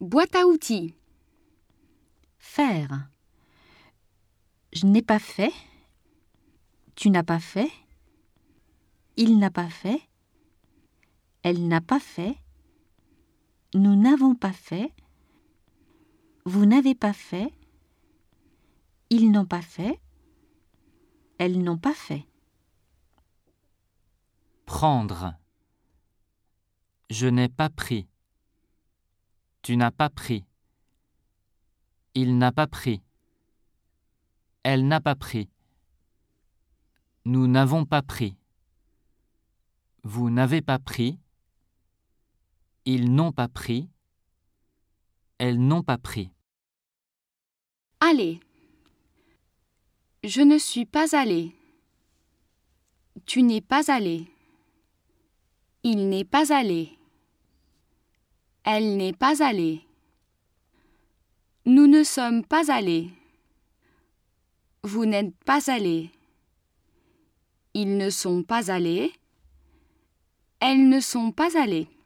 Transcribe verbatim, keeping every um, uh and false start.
Boîte à outils. Faire. Je n'ai pas fait. Tu n'as pas fait. Il n'a pas fait. Elle n'a pas fait. Nous n'avons pas fait. Vous n'avez pas fait. Ils n'ont pas fait. Elles n'ont pas fait. Prendre. Je n'ai pas pris. Tu n'as pas pris. Il n'a pas pris. Elle n'a pas pris. Nous n'avons pas pris. Vous n'avez pas pris. Ils n'ont pas pris. Elles n'ont pas pris. Aller. Je ne suis pas allé. Tu n'es pas allé. Il n'est pas allé. Elle n'est pas allée. Nous ne sommes pas allés. Vous n'êtes pas allés. Ils ne sont pas allés. Elles ne sont pas allées.